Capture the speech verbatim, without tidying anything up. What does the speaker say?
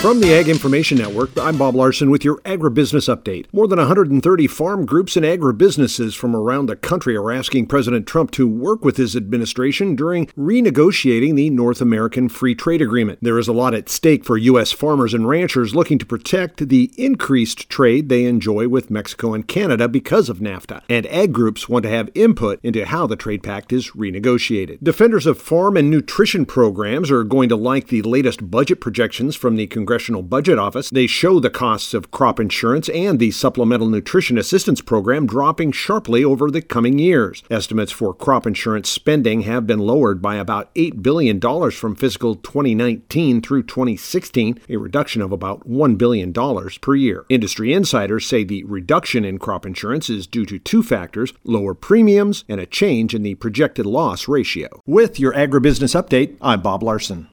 From the Ag Information Network, I'm Bob Larson with your Agribusiness Update. More than one hundred thirty farm groups and agribusinesses from around the country are asking President Trump to work with his administration during renegotiating the North American Free Trade Agreement. There is a lot at stake for U S farmers and ranchers looking to protect the increased trade they enjoy with Mexico and Canada because of NAFTA, and ag groups want to have input into how the trade pact is renegotiated. Defenders of farm and nutrition programs are going to like the latest budget projections from the Congressional Budget Office. They show the costs of crop insurance and the Supplemental Nutrition Assistance Program dropping sharply over the coming years. Estimates for crop insurance spending have been lowered by about eight billion dollars from fiscal twenty nineteen through twenty sixteen, a reduction of about one billion dollars per year. Industry insiders say the reduction in crop insurance is due to two factors: lower premiums and a change in the projected loss ratio. With your Agribusiness Update, I'm Bob Larson.